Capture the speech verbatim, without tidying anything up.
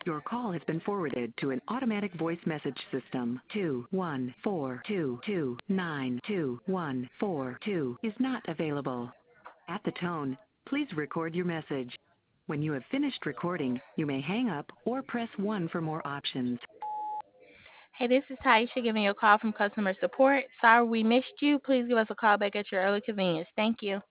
Your call has been forwarded to an automatic voice message system. two one four two two nine two one four two is not available. At the tone, please record your message. When you have finished recording, you may hang up or press one for more options. Hey, this is Taisha giving you a call from customer support. Sorry we missed you. Please give us a call back at your early convenience. Thank you.